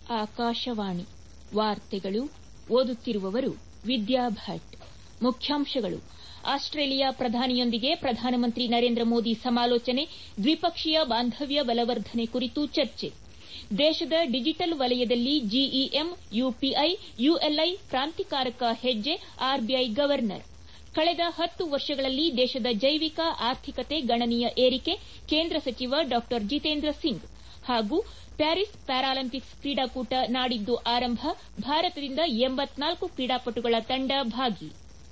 ಆಕಾಶವಾಣಿ ವಾರ್ತೆಗಳು ಓದುತ್ತಿರುವವರು ವಿದ್ಯಾ ಭಟ್. ಮುಖ್ಯಾಂಶಗಳು: ಆಸ್ಟ್ರೇಲಿಯಾ ಪ್ರಧಾನಿಯೊಂದಿಗೆ ಪ್ರಧಾನಮಂತ್ರಿ ನರೇಂದ್ರ ಮೋದಿ ಸಮಾಲೋಚನೆ, ದ್ವಿಪಕ್ಷೀಯ ಬಾಂಧವ್ಯ ಬಲವರ್ಧನೆ ಕುರಿತು ಚರ್ಚೆ. ದೇಶದ ಡಿಜಿಟಲ್ ವಲಯದಲ್ಲಿ ಜಿಇಎಂ, ಯುಪಿಐ, ಯುಎಲ್ಐ ಕ್ರಾಂತಿಕಾರಕ ಹೆಜ್ಜೆ, ಆರ್ಬಿಐ ಗವರ್ನರ್. ಕಳೆದ 10 ವರ್ಷಗಳಲ್ಲಿ ದೇಶದ ಜೈವಿಕ ಆರ್ಥಿಕತೆ ಗಣನೀಯ ಏರಿಕೆ, ಕೇಂದ್ರ ಸಚಿವ ಡಾ ಜಿತೇಂದ್ರ ಸಿಂಗ್. ಹಾಗೂ ಪ್ಯಾರಿಸ್ ಪ್ಯಾರಾಲಿಂಪಿಕ್ಸ್ ಕ್ರೀಡಾಕೂಟ ನಾಡಿದ್ದು ಆರಂಭ, ಭಾರತದಿಂದ 84 ಕ್ರೀಡಾಪಟುಗಳ ತಂಡ ಭಾಗಿ.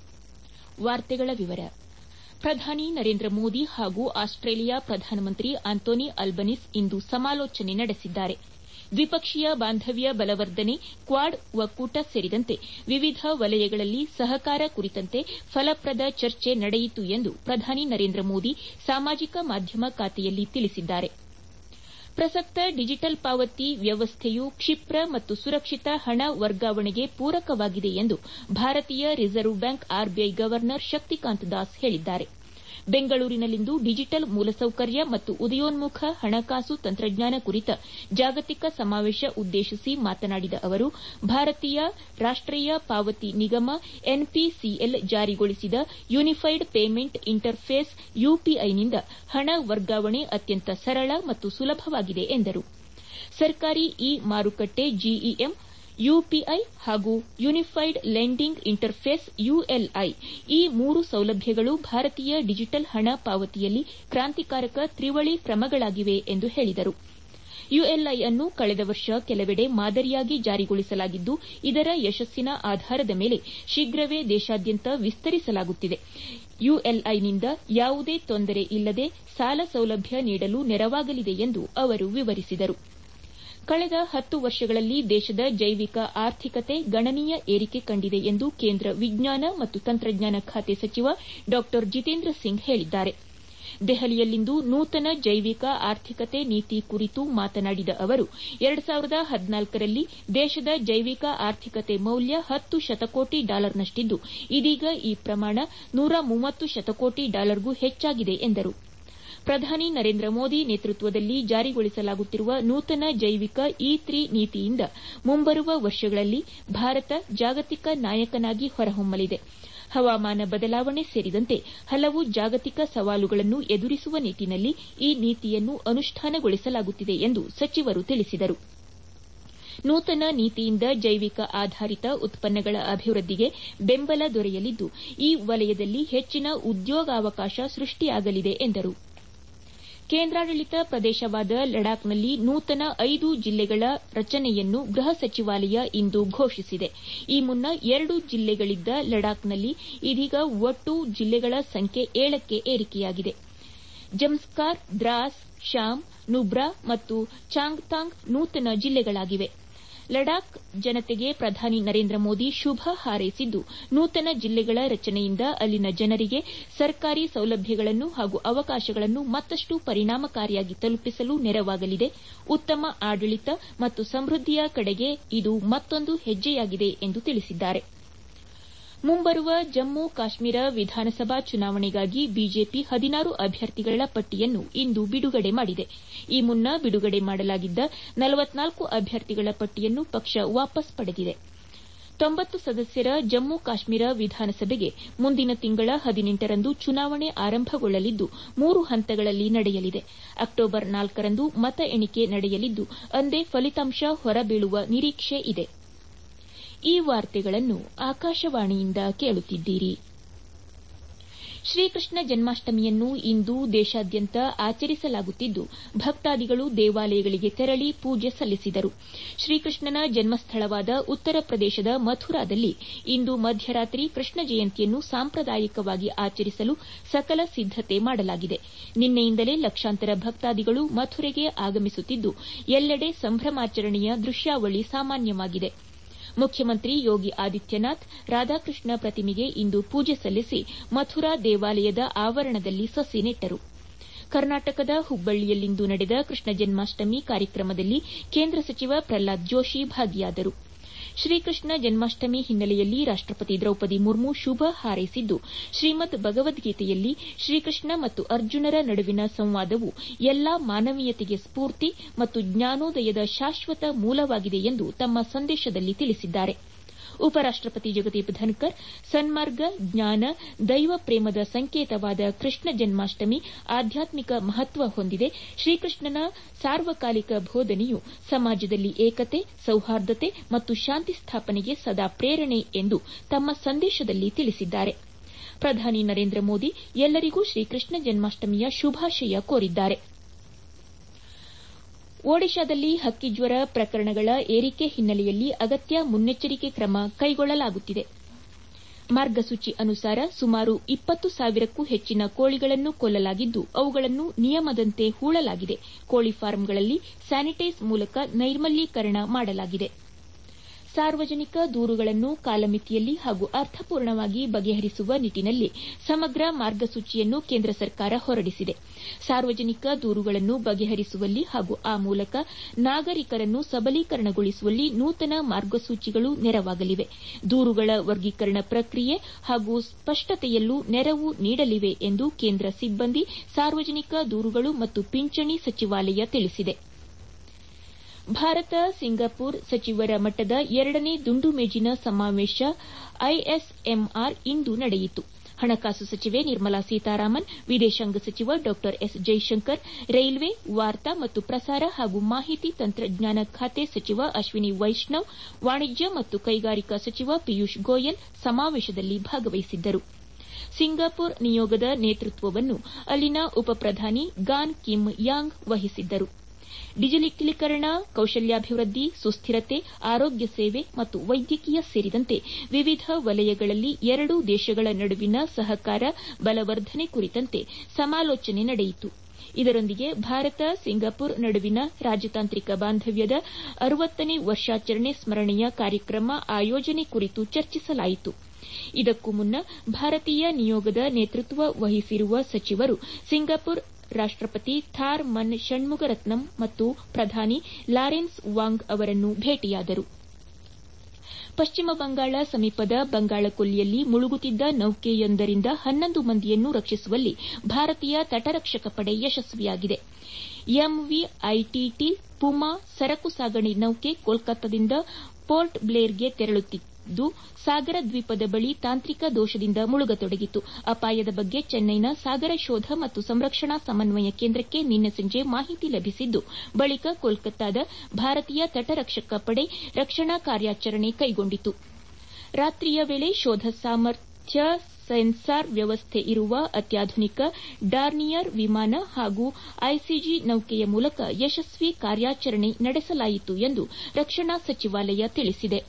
ಪ್ರಧಾನಿ ನರೇಂದ್ರ ಮೋದಿ ಹಾಗೂ ಆಸ್ಟ್ರೇಲಿಯಾ ಪ್ರಧಾನಮಂತ್ರಿ ಆಂಟೋನಿ ಅಲ್ಬನೀಸ್ ಇಂದು ಸಮಾಲೋಚನೆ ನಡೆಸಿದ್ದಾರೆ. ದ್ವಿಪಕ್ಷೀಯ ಬಾಂಧವ್ಯ ಬಲವರ್ಧನೆ, ಕ್ವಾಡ್ ಒಕ್ಕೂಟ ಸೇರಿದಂತೆ ವಿವಿಧ ವಲಯಗಳಲ್ಲಿ ಸಹಕಾರ ಕುರಿತಂತೆ ಫಲಪ್ರದ ಚರ್ಚೆ ನಡೆಯಿತು ಎಂದು ಪ್ರಧಾನಿ ನರೇಂದ್ರ ಮೋದಿ ಸಾಮಾಜಿಕ ಮಾಧ್ಯಮ ಖಾತೆಯಲ್ಲಿ ತಿಳಿಸಿದ್ದಾರೆ. ಪ್ರಸಕ್ತ ಡಿಜಿಟಲ್ ಪಾವತಿ ವ್ಯವಸ್ಥೆಯು ಕ್ಷಿಪ್ರ ಮತ್ತು ಸುರಕ್ಷಿತ ಹಣ ವರ್ಗಾವಣೆಗೆ ಪೂರಕವಾಗಿದೆ ಎಂದು ಭಾರತೀಯ reserve bank RBI governor Shaktikanta Das ಹೇಳಿದ್ದಾರೆ. ಬೆಂಗಳೂರಿನಲ್ಲಿಂದು ಡಿಜಿಟಲ್ ಮೂಲಸೌಕರ್ಯ ಮತ್ತು ಉದಯೋನ್ಮುಖ ಹಣಕಾಸು ತಂತ್ರಜ್ಞಾನ ಕುರಿತ ಜಾಗತಿಕ ಸಮಾವೇಶ ಉದ್ದೇಶಿಸಿ ಮಾತನಾಡಿದ ಅವರು, ಭಾರತೀಯ ರಾಷ್ಟೀಯ ಪಾವತಿ ನಿಗಮ ಎನ್ಪಿಸಿಎಲ್ ಜಾರಿಗೊಳಿಸಿದ ಯೂನಿಫೈಡ್ ಪೇಮೆಂಟ್ ಇಂಟರ್ಫೇಸ್ ಯುಪಿಐನಿಂದ ಹಣ ವರ್ಗಾವಣೆ ಅತ್ಯಂತ ಸರಳ ಮತ್ತು ಸುಲಭವಾಗಿದೆ ಎಂದರು. ಸರ್ಕಾರಿ ಇ ಮಾರುಕಟ್ಟೆ ಜಿಇಎಂ, ಯುಪಿಐ ಹಾಗೂ ಯೂನಿಫೈಡ್ ಲೆಂಡಿಂಗ್ ಇಂಟರ್ಫೇಸ್ ಯುಎಲ್ಐ ಈ 3 ಸೌಲಭ್ಯಗಳು ಭಾರತೀಯ ಡಿಜಿಟಲ್ ಹಣ ಪಾವತಿಯಲ್ಲಿ ಕ್ರಾಂತಿಕಾರಕ ತ್ರಿವಳಿ ಕ್ರಮಗಳಾಗಿವೆ ಎಂದು ಹೇಳಿದರು. ಯುಎಲ್ಐ ಅನ್ನು ಕಳೆದ ವರ್ಷ ಕೆಲವೆಡೆ ಮಾದರಿಯಾಗಿ ಜಾರಿಗೊಳಿಸಲಾಗಿದ್ದು, ಇದರ ಯಶಸ್ಸಿನ ಆಧಾರದ ಮೇಲೆ ಶೀಘ್ರವೇ ದೇಶಾದ್ಯಂತ ವಿಸ್ತರಿಸಲಾಗುತ್ತಿದೆ. ಯುಎಲ್ಐನಿಂದ ಯಾವುದೇ ತೊಂದರೆ ಇಲ್ಲದೆ ಸಾಲ ಸೌಲಭ್ಯ ನೀಡಲು ನೆರವಾಗಲಿದೆ ಎಂದು ಅವರು ವಿವರಿಸಿದರು. ಕಳೆದ 10 ವರ್ಷಗಳಲ್ಲಿ ದೇಶದ ಜೈವಿಕ ಆರ್ಥಿಕತೆ ಗಣನೀಯ ಏರಿಕೆ ಕಂಡಿದೆ ಎಂದು ಕೇಂದ್ರ ವಿಜ್ಞಾನ ಮತ್ತು ತಂತ್ರಜ್ಞಾನ ಖಾತೆ ಸಚಿವ ಡಾ ಜಿತೇಂದ್ರ ಸಿಂಗ್ ಹೇಳಿದ್ದಾರೆ. ದೆಹಲಿಯಲ್ಲಿಂದು ನೂತನ ಜೈವಿಕ ಆರ್ಥಿಕತೆ ನೀತಿ ಕುರಿತು ಮಾತನಾಡಿದ ಅವರು, 2014ರಲ್ಲಿ ದೇಶದ ಜೈವಿಕ ಆರ್ಥಿಕತೆ ಮೌಲ್ಯ $10 ಶತಕೋಟಿ ನಷ್ಟಿದ್ದು, ಇದೀಗ ಈ ಪ್ರಮಾಣ $130 ಶತಕೋಟಿ ಗೂ ಹೆಚ್ಚಾಗಿದೆ ಎಂದರು. ಪ್ರಧಾನಿ ನರೇಂದ್ರ ಮೋದಿ ನೇತೃತ್ವದಲ್ಲಿ ಜಾರಿಗೊಳಿಸಲಾಗುತ್ತಿರುವ ನೂತನ ಜೈವಿಕ ಇ3 ನೀತಿಯಿಂದ ಮುಂಬರುವ ವರ್ಷಗಳಲ್ಲಿ ಭಾರತ ಜಾಗತಿಕ ನಾಯಕನಾಗಿ ಹೊರಹೊಮ್ಮಲಿದೆ. ಹವಾಮಾನ ಬದಲಾವಣೆ ಸೇರಿದಂತೆ ಹಲವು ಜಾಗತಿಕ ಸವಾಲುಗಳನ್ನು ಎದುರಿಸುವ ನಿಟ್ಟಿನಲ್ಲಿ ಈ ನೀತಿಯನ್ನು ಅನುಷ್ಠಾನಗೊಳಿಸಲಾಗುತ್ತಿದೆ ಎಂದು ಸಚಿವರು ತಿಳಿಸಿದರು. ನೂತನ ನೀತಿಯಿಂದ ಜೈವಿಕ ಆಧಾರಿತ ಉತ್ಪನ್ನಗಳ ಅಭಿವೃದ್ಧಿಗೆ ಬೆಂಬಲ ದೊರೆಯಲಿದ್ದು, ಈ ವಲಯದಲ್ಲಿ ಹೆಚ್ಚಿನ ಉದ್ಯೋಗಾವಕಾಶ ಸೃಷ್ಟಿಯಾಗಲಿದೆ ಎಂದರು. ಕೇಂದ್ರಾಡಳಿತ ಪ್ರದೇಶವಾದ ಲಡಾಖ್ನಲ್ಲಿ ನೂತನ 5 ಜಿಲ್ಲೆಗಳ ರಚನೆಯನ್ನು ಗೃಹ ಸಚಿವಾಲಯ ಇಂದು ಘೋಷಿಸಿದೆ. ಈ ಮುನ್ನ 2 ಜಿಲ್ಲೆಗಳಿದ್ದ ಲಡಾಖ್ನಲ್ಲಿ ಇದೀಗ ಒಟ್ಟು ಜಿಲ್ಲೆಗಳ ಸಂಖ್ಯೆ 7ಕ್ಕೆ ಏರಿಕೆಯಾಗಿದೆ. ಜಮ್ಸ್ಕಾರ್, ದ್ರಾಸ್, ಶಾಮ್, ನುಬ್ರಾ ಮತ್ತು ಚಾಂಗ್ಥಾಂಗ್ ನೂತನ ಜಿಲ್ಲೆಗಳಾಗಿವೆ. ಲಡಾಖ್ ಜನತೆಗೆ ಪ್ರಧಾನಿ ನರೇಂದ್ರ ಮೋದಿ ಶುಭ ಹಾರೈಸಿದ್ದು, ನೂತನ ಜಿಲ್ಲೆಗಳ ರಚನೆಯಿಂದ ಅಲ್ಲಿನ ಜನರಿಗೆ ಸರ್ಕಾರಿ ಸೌಲಭ್ಯಗಳನ್ನು ಹಾಗೂ ಅವಕಾಶಗಳನ್ನು ಮತ್ತಷ್ಟು ಪರಿಣಾಮಕಾರಿಯಾಗಿ ತಲುಪಿಸಲು ನೆರವಾಗಲಿದೆ. ಉತ್ತಮ ಆಡಳಿತ ಮತ್ತು ಸಮೃದ್ಧಿಯ ಕಡೆಗೆ ಇದು ಮತ್ತೊಂದು ಹೆಜ್ಜೆಯಾಗಿದೆ ಎಂದು ತಿಳಿಸಿದ್ದಾರೆ. ಮುಂಬರುವ ಜಮ್ಮು ಕಾಶ್ಮೀರ ವಿಧಾನಸಭಾ ಚುನಾವಣೆಗಾಗಿ ಬಿಜೆಪಿ 16 ಅಭ್ಯರ್ಥಿಗಳ ಪಟ್ಟಿಯನ್ನು ಇಂದು ಬಿಡುಗಡೆ ಮಾಡಿದೆ. ಈ ಮುನ್ನ ಬಿಡುಗಡೆ ಮಾಡಲಾಗಿದ್ದ 44 ಅಭ್ಯರ್ಥಿಗಳ ಪಟ್ಟಿಯನ್ನು ಪಕ್ಷ ವಾಪಸ್ ಪಡೆದಿದೆ. 90 ಸದಸ್ಯರ ಜಮ್ಮು ಕಾಶ್ಮೀರ ವಿಧಾನಸಭೆಗೆ ಮುಂದಿನ ತಿಂಗಳ 18ರಂದು ಚುನಾವಣೆ ಆರಂಭಗೊಳ್ಳಲಿದ್ದು, 3 ಹಂತಗಳಲ್ಲಿ ನಡೆಯಲಿದೆ. ಅಕ್ಟೋಬರ್ 4ರಂದು ಮತ ಎಣಿಕೆ ನಡೆಯಲಿದ್ದು, ಅಂದೇ ಫಲಿತಾಂಶ ಹೊರಬೀಳುವ ನಿರೀಕ್ಷೆ ಇದೆ. ಈ ವಾರ್ತೆಗಳನ್ನು ಆಕಾಶವಾಣಿಯಿಂದ ಕೇಳುತ್ತಿದ್ದೀರಿ. ಶ್ರೀಕೃಷ್ಣ ಜನ್ಮಾಷ್ಟಮಿಯನ್ನು ಇಂದು ದೇಶಾದ್ಯಂತ ಆಚರಿಸಲಾಗುತ್ತಿದ್ದು, ಭಕ್ತಾದಿಗಳು ದೇವಾಲಯಗಳಿಗೆ ತೆರಳಿ ಪೂಜೆ ಸಲ್ಲಿಸಿದರು. ಶ್ರೀಕೃಷ್ಣನ ಜನ್ಮಸ್ಥಳವಾದ ಉತ್ತರ ಪ್ರದೇಶದ ಮಥುರಾದಲ್ಲಿ ಇಂದು ಮಧ್ಯರಾತ್ರಿ ಕೃಷ್ಣ ಜಯಂತಿಯನ್ನು ಸಾಂಪ್ರದಾಯಿಕವಾಗಿ ಆಚರಿಸಲು ಸಕಲ ಸಿದ್ದತೆ ಮಾಡಲಾಗಿದೆ. ನಿನ್ನೆಯಿಂದಲೇ ಲಕ್ಷಾಂತರ ಭಕ್ತಾದಿಗಳು ಮಥುರೆಗೆ ಆಗಮಿಸುತ್ತಿದ್ದು, ಎಲ್ಲೆಡೆ ಸಂಭ್ರಮಾಚರಣೆಯ ದೃಶ್ಯಾವಳಿ ಸಾಮಾನ್ಯವಾಗಿದೆ. ಮುಖ್ಯಮಂತ್ರಿ ಯೋಗಿ ಆದಿತ್ಯನಾಥ್ ರಾಧಾಕೃಷ್ಣ ಪ್ರತಿಮೆಗೆ ಇಂದು ಪೂಜೆ ಸಲ್ಲಿಸಿ ಮಥುರಾ ದೇವಾಲಯದ ಆವರಣದಲ್ಲಿ ಸಸಿ ನೆಟ್ಟರು. ಕರ್ನಾಟಕದ ಹುಬ್ಬಳ್ಳಿಯಲ್ಲಿಂದು ನಡೆದ ಕೃಷ್ಣ ಜನ್ಮಾಷ್ಟಮಿ ಕಾರ್ಯಕ್ರಮದಲ್ಲಿ ಕೇಂದ್ರ ಸಚಿವ ಪ್ರಹ್ಲಾದ್ ಜೋಶಿ ಭಾಗಿಯಾದರು. ಶ್ರೀಕೃಷ್ಣ ಜನ್ಮಾಷ್ಟಮಿ ಹಿನ್ನೆಲೆಯಲ್ಲಿ ರಾಷ್ಟಪತಿ ದ್ರೌಪದಿ ಮುರ್ಮು ಶುಭ ಹಾರೈಸಿದ್ದು, ಶ್ರೀಮದ್ ಭಗವದ್ಗೀತೆಯಲ್ಲಿ ಶ್ರೀಕೃಷ್ಣ ಮತ್ತು ಅರ್ಜುನರ ನಡುವಿನ ಸಂವಾದವು ಎಲ್ಲಾ ಮಾನವೀಯತೆಗೆ ಸ್ಫೂರ್ತಿ ಮತ್ತು ಜ್ಞಾನೋದಯದ ಶಾಶ್ವತ ಮೂಲವಾಗಿದೆ ಎಂದು ತಮ್ಮ ಸಂದೇಶದಲ್ಲಿ ತಿಳಿಸಿದ್ದಾರೆ. ಉಪರಾಷ್ಟಪತಿ ಜಗದೀಪ್ ಧನ್ಕರ್ ಸನ್ಮಾರ್ಗ, ಜ್ಞಾನ, ದೈವ ಪ್ರೇಮದ ಸಂಕೇತವಾದ ಕೃಷ್ಣ ಜನ್ಮಾಷ್ಟಮಿ ಆಧ್ಯಾತ್ಮಿಕ ಮಹತ್ವ ಹೊಂದಿದೆ. ಶ್ರೀಕೃಷ್ಣನ ಸಾರ್ವಕಾಲಿಕ ಬೋಧನೆಯು ಸಮಾಜದಲ್ಲಿ ಏಕತೆ, ಸೌಹಾರ್ದತೆ ಮತ್ತು ಶಾಂತಿ ಸ್ಥಾಪನೆಗೆ ಸದಾ ಪ್ರೇರಣೆ ಎಂದು ತಮ್ಮ ಸಂದೇಶದಲ್ಲಿ ತಿಳಿಸಿದ್ದಾರೆ. ಪ್ರಧಾನಿ ನರೇಂದ್ರ ಮೋದಿ ಎಲ್ಲರಿಗೂ ಶ್ರೀಕೃಷ್ಣ ಜನ್ಮಾಷ್ಟಮಿಯ ಶುಭಾಶಯ ಕೋರಿದ್ದಾರೆ. ಒಡಿಶಾದಲ್ಲಿ ಹಕ್ಕಿಜ್ವರ ಪ್ರಕರಣಗಳ ಏರಿಕೆ ಹಿನ್ನೆಲೆಯಲ್ಲಿ ಅಗತ್ಯ ಮುನ್ನೆಚ್ಚರಿಕೆ ಕ್ರಮ ಕೈಗೊಳ್ಳಲಾಗುತ್ತಿದೆ. ಮಾರ್ಗಸೂಚಿ ಅನುಸಾರ ಸುಮಾರು 20,000ಕ್ಕೂ ಹೆಚ್ಚಿನ ಕೋಳಿಗಳನ್ನು ಕೊಲ್ಲಲಾಗಿದ್ದು, ಅವುಗಳನ್ನು ನಿಯಮದಂತೆ ಹೂಳಲಾಗಿದೆ. ಕೋಳಿ ಫಾರಂಗಳಲ್ಲಿ ಸ್ಯಾನಿಟೈಸ್ ಮೂಲಕ ನೈರ್ಮಲೀಕರಣ ಮಾಡಲಾಗಿದೆ. ಸಾರ್ವಜನಿಕ ದೂರುಗಳನ್ನು ಕಾಲಮಿತಿಯಲ್ಲಿ ಹಾಗೂ ಅರ್ಥಪೂರ್ಣವಾಗಿ ಬಗೆಹರಿಸುವ ನಿಟ್ಟಿನಲ್ಲಿ ಸಮಗ್ರ ಮಾರ್ಗಸೂಚಿಯನ್ನು ಕೇಂದ್ರ ಸರ್ಕಾರ ಹೊರಡಿಸಿದೆ. ಸಾರ್ವಜನಿಕ ದೂರುಗಳನ್ನು ಬಗೆಹರಿಸುವಲ್ಲಿ ಹಾಗೂ ಆ ಮೂಲಕ ನಾಗರಿಕರನ್ನು ಸಬಲೀಕರಣಗೊಳಿಸುವಲ್ಲಿ ನೂತನ ಮಾರ್ಗಸೂಚಿಗಳು ನೆರವಾಗಲಿವೆ. ದೂರುಗಳ ವರ್ಗೀಕರಣ ಪ್ರಕ್ರಿಯೆ ಹಾಗೂ ಸ್ಪಷ್ಟತೆಯಲ್ಲೂ ನೆರವು ನೀಡಲಿವೆ ಎಂದು ಕೇಂದ್ರ ಸಿಬ್ಬಂದಿ, ಸಾರ್ವಜನಿಕ ದೂರುಗಳು ಮತ್ತು ಪಿಂಚಣಿ ಸಚಿವಾಲಯ ತಿಳಿಸಿದೆ. ಭಾರತ ಸಿಂಗಾಪುರ್ ಸಚಿವರ ಮಟ್ಟದ 2ನೇ ದುಂಡು ಮೇಜಿನ ಸಮಾವೇಶ ಐಎಸ್ಎಂಆರ್ ಇಂದು ನಡೆಯಿತು. ಹಣಕಾಸು ಸಚಿವೆ ನಿರ್ಮಲಾ ಸೀತಾರಾಮನ್, ವಿದೇಶಾಂಗ ಸಚಿವ ಡಾ ಎಸ್ ಜೈಶಂಕರ್, ರೈಲ್ವೆ, ವಾರ್ತಾ ಮತ್ತು ಪ್ರಸಾರ ಹಾಗೂ ಮಾಹಿತಿ ತಂತ್ರಜ್ಞಾನ ಖಾತೆ ಸಚಿವ ಅಶ್ವಿನಿ ವೈಷ್ಣವ್, ವಾಣಿಜ್ಯ ಮತ್ತು ಕೈಗಾರಿಕಾ ಸಚಿವ ಪಿಯೂಷ್ ಗೋಯಲ್ ಸಮಾವೇಶದಲ್ಲಿ ಭಾಗವಹಿಸಿದ್ದರು. ಸಿಂಗಾಪುರ್ ನಿಯೋಗದ ನೇತೃತ್ವವನ್ನು ಅಲ್ಲಿನ ಉಪಪ್ರಧಾನಿ ಗಾನ್ ಕಿಮ್ ಯಾಂಗ್ ವಹಿಸಿದ್ದರು. ಡಿಜಿಟಲೀಕರಣ, ಕೌಶಲ್ಯಾಭಿವೃದ್ಧಿ, ಸುಸ್ಥಿರತೆ, ಆರೋಗ್ಯ ಸೇವೆ ಮತ್ತು ವೈದ್ಯಕೀಯ ಸೇರಿದಂತೆ ವಿವಿಧ ವಲಯಗಳಲ್ಲಿ ಎರಡೂ ದೇಶಗಳ ನಡುವಿನ ಸಹಕಾರ ಬಲವರ್ಧನೆ ಕುರಿತಂತೆ ಸಮಾಲೋಚನೆ ನಡೆಯಿತು. ಇದರೊಂದಿಗೆ ಭಾರತ ಸಿಂಗಾಪುರ್ ನಡುವಿನ ರಾಜತಾಂತ್ರಿಕ ಬಾಂಧವ್ಯದ 60ನೇ ವರ್ಷಾಚರಣೆ ಸ್ಮರಣೆಯ ಕಾರ್ಯಕ್ರಮ ಆಯೋಜನೆ ಕುರಿತು ಚರ್ಚಿಸಲಾಯಿತು. ಇದಕ್ಕೂ ಮುನ್ನ ಭಾರತೀಯ ನಿಯೋಗದ ನೇತೃತ್ವ ವಹಿಸಿರುವ ಸಚಿವರು ಸಿಂಗಾಪುರ್ ರಾಷ್ಟಪತಿ ಥಾರ್ ಮನ್ ಷಣ್ಮುಗರತ್ನಂ ಮತ್ತು ಪ್ರಧಾನಿ ಲಾರೆನ್ಸ್ ವಾಂಗ್ ಅವರನ್ನು ಭೇಟಿಯಾದರು. ಪಶ್ಚಿಮ ಬಂಗಾಳ ಸಮೀಪದ ಬಂಗಾಳಕೊಲ್ಲಿಯಲ್ಲಿ ಮುಳುಗುತ್ತಿದ್ದ ನೌಕೆಯೊಂದರಿಂದ 11 ಮಂದಿಯನ್ನು ರಕ್ಷಿಸುವಲ್ಲಿ ಭಾರತೀಯ ತಟರಕ್ಷಕ ಪಡೆ ಯಶಸ್ವಿಯಾಗಿದೆ. ಎಂವಿ ಐಟಿಟಿ ಪುಮಾ ಸರಕು ಸಾಗಣೆ ನೌಕೆ ಕೋಲ್ಕತ್ತಾದಿಂದ ಪೋರ್ಟ್ ಬ್ಲೇರ್ಗೆ ತೆರಳುತ್ತಿದ್ದು, ಸಾಗರ ದ್ವೀಪದ ಬಳಿ ತಾಂತ್ರಿಕ ದೋಷದಿಂದ ಮುಳುಗತೊಡಗಿತು. ಅಪಾಯದ ಬಗ್ಗೆ ಚೆನ್ನೈನ ಸಾಗರ ಶೋಧ ಮತ್ತು ಸಂರಕ್ಷಣಾ ಸಮನ್ವಯ ಕೇಂದ್ರಕ್ಕೆ ನಿನ್ನೆ ಸಂಜೆ ಮಾಹಿತಿ ಲಭಿಸಿದ್ದು, ಬಳಿಕ ಕೋಲ್ಕತ್ತಾದ ಭಾರತೀಯ ತಟರಕ್ಷಕ ಪಡೆ ರಕ್ಷಣಾ ಕಾರ್ಯಾಚರಣೆ ಕೈಗೊಂಡಿತು. ರಾತ್ರಿಯ ವೇಳೆ ಶೋಧ ಸಾಮರ್ಥ್ಯ ಸೆನ್ಸಾರ್ ವ್ಯವಸ್ಥೆ ಇರುವ ಅತ್ಯಾಧುನಿಕ ಡಾರ್ನಿಯರ್ ವಿಮಾನ ಹಾಗೂ ಐಸಿಜಿ ನೌಕೆಯ ಮೂಲಕ ಯಶಸ್ವಿ ಕಾರ್ಯಾಚರಣೆ ನಡೆಸಲಾಯಿತು ಎಂದು ರಕ್ಷಣಾ ಸಚಿವಾಲಯ ತಿಳಿಸಿದೆ.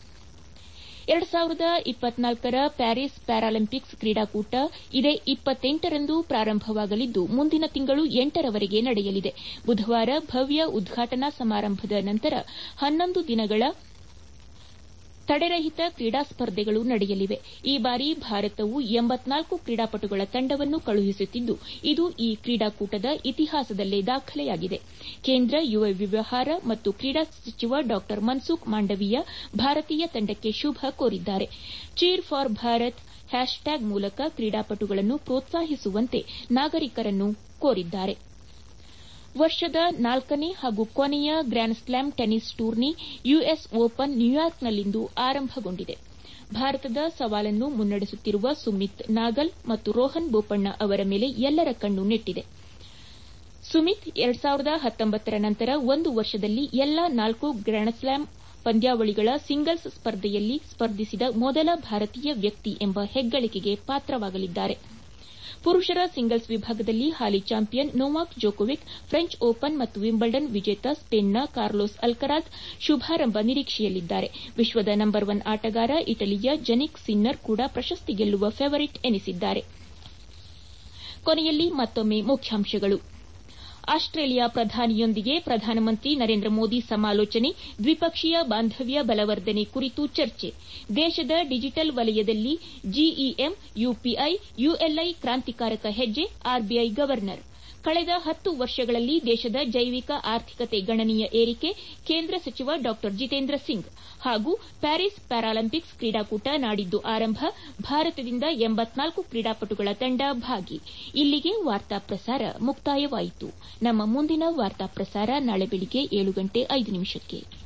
2024ರ ಪ್ಯಾರಿಸ್ ಪ್ಯಾರಾಲಿಂಪಿಕ್ಸ್ ಕ್ರೀಡಾಕೂಟ ಇದೇ 28ರಂದು ಪ್ರಾರಂಭವಾಗಲಿದ್ದು, ಮುಂದಿನ ತಿಂಗಳು 8ರವರೆಗೆ ನಡೆಯಲಿದೆ. ಬುಧವಾರ ಭವ್ಯ ಉದ್ಘಾಟನಾ ಸಮಾರಂಭದ ನಂತರ 11 ದಿನಗಳ ತಡೆರಹಿತ ಕ್ರೀಡಾ ಸ್ಪರ್ಧೆಗಳು ನಡೆಯಲಿವೆ. ಈ ಬಾರಿ ಭಾರತವು 84 ಕ್ರೀಡಾಪಟುಗಳ ತಂಡವನ್ನು ಕಳುಹಿಸುತ್ತಿದ್ದು, ಇದು ಈ ಕ್ರೀಡಾಕೂಟದ ಇತಿಹಾಸದಲ್ಲೇ ದಾಖಲೆಯಾಗಿದೆ. ಕೇಂದ್ರ ಯುವ ವ್ಯವಹಾರ ಮತ್ತು ಕ್ರೀಡಾ ಸಚಿವ ಡಾ ಮನ್ಸುಖ್ ಮಾಂಡವೀಯ ಭಾರತೀಯ ತಂಡಕ್ಕೆ ಶುಭ ಕೋರಿದ್ದಾರೆ. ಚೀರ್ ಫಾರ್ ಭಾರತ್ ಹ್ಯಾಶ್ಟ್ಯಾಗ್ ಮೂಲಕ ಕ್ರೀಡಾಪಟುಗಳನ್ನು ಪ್ರೋತ್ಸಾಹಿಸುವಂತೆ ನಾಗರಿಕರನ್ನು ಕೋರಿದ್ದಾರೆ. ವರ್ಷದ 4ನೇ ಹಾಗೂ ಕೊನೆಯ ಗ್ರ್ಯಾನ್ ಸ್ಲಾಮ್ ಟೆನಿಸ್ ಟೂರ್ನಿ ಯುಎಸ್ ಓಪನ್ ನ್ಯೂಯಾರ್ಕ್ನಲ್ಲಿಂದು ಆರಂಭಗೊಂಡಿದೆ. ಭಾರತದ ಸವಾಲನ್ನು ಮುನ್ನಡೆಸುತ್ತಿರುವ ಸುಮಿತ್ ನಾಗಲ್ ಮತ್ತು ರೋಹನ್ ಬೋಪಣ್ಣ ಅವರ ಮೇಲೆ ಎಲ್ಲರ ಕಣ್ಣು ನೆಟ್ಟಿದೆ. ಸುಮಿತ್ 2019ರ ನಂತರ ಒಂದು ವರ್ಷದಲ್ಲಿ ಎಲ್ಲಾ 4 ಗ್ರ್ಯಾನ್ ಸ್ಲಾಮ್ ಪಂದ್ಯಾವಳಿಗಳ ಸಿಂಗಲ್ಸ್ ಸ್ಪರ್ಧೆಯಲ್ಲಿ ಸ್ಪರ್ಧಿಸಿದ ಮೊದಲ ಭಾರತೀಯ ವ್ಯಕ್ತಿ ಎಂಬ ಹೆಗ್ಗಳಿಕೆಗೆ ಪಾತ್ರವಾಗಲಿದ್ದಾರೆ. ಪುರುಷರ ಸಿಂಗಲ್ಸ್ ವಿಭಾಗದಲ್ಲಿ ಹಾಲಿ champion Novak Djokovic, French Open ಮತ್ತು ವಿಂಬಲ್ಡನ್ ವಿಜೇತ ಸ್ಪೇನ್ನ ಕಾರ್ಲೋಸ್ ಅಲ್ಕರಾಜ್ ಶುಭಾರಂಭ ನಿರೀಕ್ಷೆಯಲ್ಲಿದ್ದಾರೆ. ವಿಶ್ವದ ನಂಬರ್ 1 ಆಟಗಾರ ಇಟಲಿಯ ಜನಿಕ್ ಸಿನ್ನರ್ ಕೂಡ ಪ್ರಶಸ್ತಿ ಗೆಲ್ಲುವ ಫೇವರಿಟ್ ಎನಿಸಿದ್ದಾರೆ. ಕೊನೆಯಲ್ಲಿ ಮತ್ತೊಮ್ಮೆ ಮುಖ್ಯಾಂಶಗಳು. ಆಸ್ಟ್ರೇಲಿಯಾ ಪ್ರಧಾನಿಯೊಂದಿಗೆ ಪ್ರಧಾನಮಂತ್ರಿ ನರೇಂದ್ರ ಮೋದಿ ಸಮಾಲೋಚನೆ, ದ್ವಿಪಕ್ಷೀಯ ಬಾಂಧವ್ಯ ಬಲವರ್ಧನೆ ಕುರಿತು ಚರ್ಚೆ. ದೇಶದ ಡಿಜಿಟಲ್ ವಲಯದಲ್ಲಿ ಜಿಇಎಂ, ಯುಪಿಐ, ಯುಎಲ್ಐ ಕ್ರಾಂತಿಕಾರಕ ಹೆಜ್ಜೆ, ಆರ್ಬಿಐ ಗವರ್ನರ್. ಕಳೆದ 10 ವರ್ಷಗಳಲ್ಲಿ ದೇಶದ ಜೈವಿಕ ಆರ್ಥಿಕತೆ ಗಣನೀಯ ಏರಿಕೆ ಕೇಂದ್ರ ಸಚಿವ ಡಾ ಜಿತೇಂದ್ರ ಸಿಂಗ್ ಹಾಗೂ ಪ್ಯಾರಿಸ್ ಪ್ಯಾರಾಲಿಂಪಿಕ್ಸ್ ಕ್ರೀಡಾಕೂಟ ನಾಡಿದ್ದು ಆರಂಭ ಭಾರತದಿಂದ 84 ಕ್ರೀಡಾಪಟುಗಳ ತಂಡ ಭಾಗಿ. ಇಲ್ಲಿಗೆ ವಾರ್ತಾ ಪ್ರಸಾರ ಮುಕ್ತಾಯವಾಯಿತು. ನಮ್ಮ ಮುಂದಿನ ವಾರ್ತಾ ಪ್ರಸಾರ ನಾಳೆ ಬೆಳಿಗ್ಗೆ 7:05 ನಿಮಿಷಕ್ಕೆ.